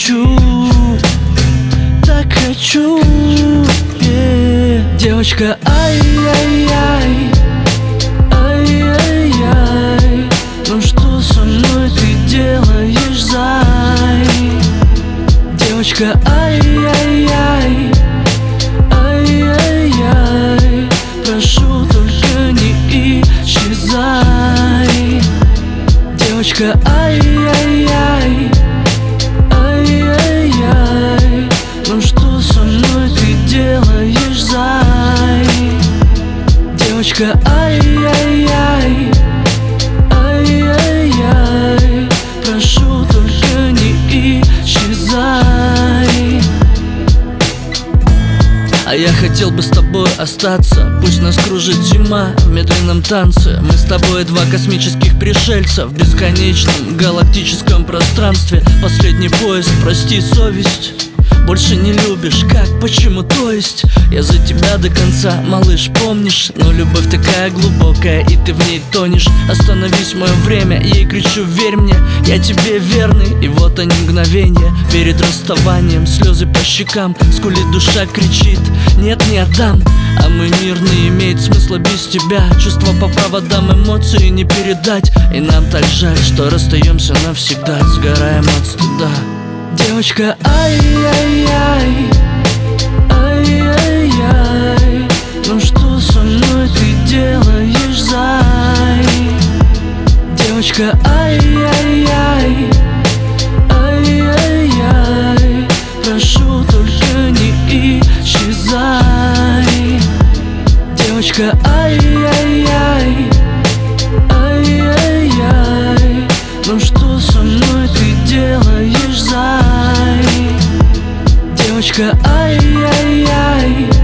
хочу, так хочу, девочка, ай-яй-яй, ай-яй-яй, ну что со мной ты делаешь, зай? Девочка, ай-яй-яй, ай-яй-яй, прошу, только не исчезай. Девочка, ай-яй-яй, ай-яй-яй, ну что со мной ты делаешь, зай? Девочка, ай-яй-яй, ай-яй-яй, прошу, только не исчезай. А я хотел бы с тобой остаться, пусть нас кружит зима в медленном танце. Мы с тобой два космических пришельца в бесконечном галактическом пространстве. Последний поезд, прости, совесть. Больше не любишь, как, почему, то есть? Я за тебя до конца, малыш, помнишь? Но любовь такая глубокая, и ты в ней тонешь. Остановись, мое время, ей кричу, верь мне, я тебе верный. И вот они мгновения перед расставанием, слезы по щекам, скулит душа, кричит, нет, не отдам. А мой мир не имеет смысла без тебя. Чувства по проводам, эмоции не передать. И нам так жаль, что расстаемся навсегда, сгораем от стыда. Девочка, ай-яй-яй, ай-яй-яй, ну что со мной ты делаешь, зай? Девочка, ай-яй-яй, ай-яй-яй, прошу, только не исчезай. Девочка, ай-яй-яй, ай-яй-яй, ну что со мной ты делаешь, зай? Девочка, ай-яй-яй,